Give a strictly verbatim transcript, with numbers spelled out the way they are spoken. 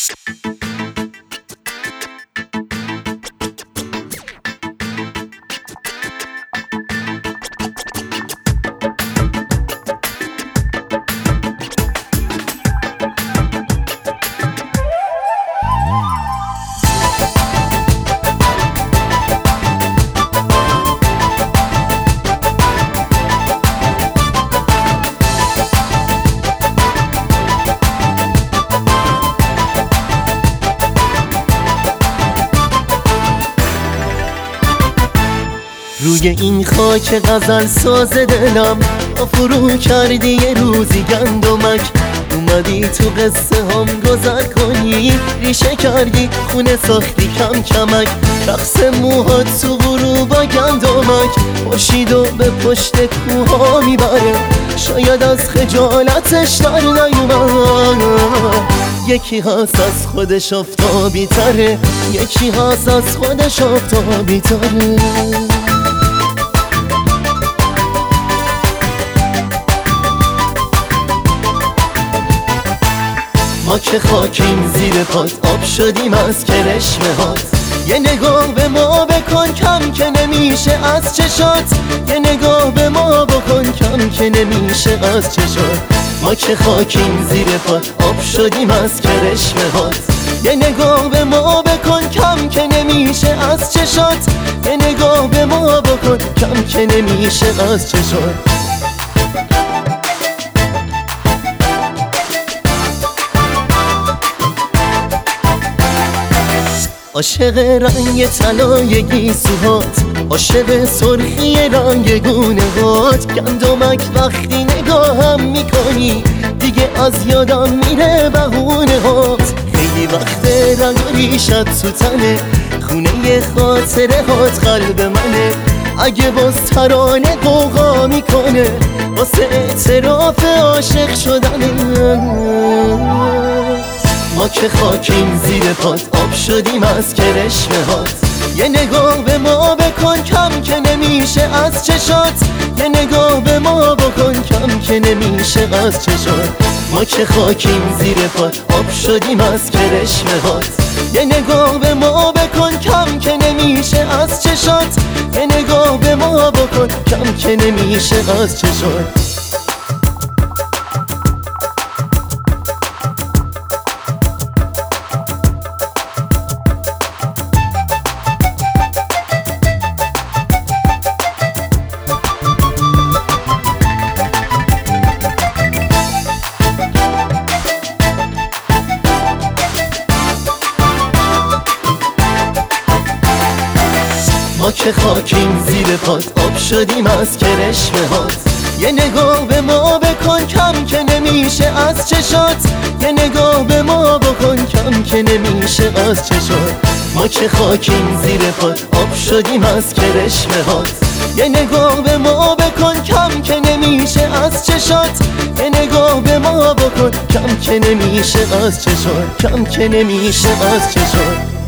روی این خاک غزل ساز دلم با فرو کردی یه روزی گندمک، اومدی تو قصه هم گذر کنی، ریشه کردی خونه ساختی کم کمک، رقص موهات تو غروبا گندمک، پاشید و به پشت کوها میبره، شاید از خجالتش در نیومد. یکی هست از خودش آفتابی تره، یکی هست از خودش آفتابی تره. ما که خاکیم زیر پات، آب شدیم از کرشمه هات، یه نگاه به ما بکن کم که نمیشه از چشات، یه نگاه به ما بکن کم که نمیشه از چشات. ما که خاکیم زیر پات، آب شدیم از کرشمه هات، یه نگاه به ما بکن کم که نمیشه از چشات، یه نگاه به ما بکن کم که نمیشه از چشات. عاشق رنگ طلای گیسوهات، عاشق سرخی رنگ گونه هات، گندمک وقتی نگاهم میکنی دیگه از یادم میره بهونه هات. خیلی وقت رنگ و ریشت تو تنه، خونه خاطره هات قلب منه، اگه باز ترانه قوقا میکنه واسه اعتراف عاشق شدنه. ما که خاکیم زیر پات، آب شدیم از کرشمه هات، یه نگاه به ما بکن کم که نمیشه از چشات، یه نگاه به ما بکن کم که نمیشه از چشات. ما که خاکیم زیر پات، آب شدیم از کرشمه هات، یه نگاه به ما بکن کم که نمیشه از چشات، یه نگاه به ما بکن کم که نمیشه از چشات. ما که خاکیم زیر پات، آب شدیم از کرشمه هات، یه نگاه به ما بکن کم که نمیشه از چشات، یه نگاه به ما بکن کم که نمیشه از چشات. ما که خاکیم زیر پات، آب شدیم از کرشمه هات، یه نگاه به ما بکن کم که نمیشه از چشات، یه نگاه به ما بکن کم که نمیشه از چشات، کم که نمیشه از چشات.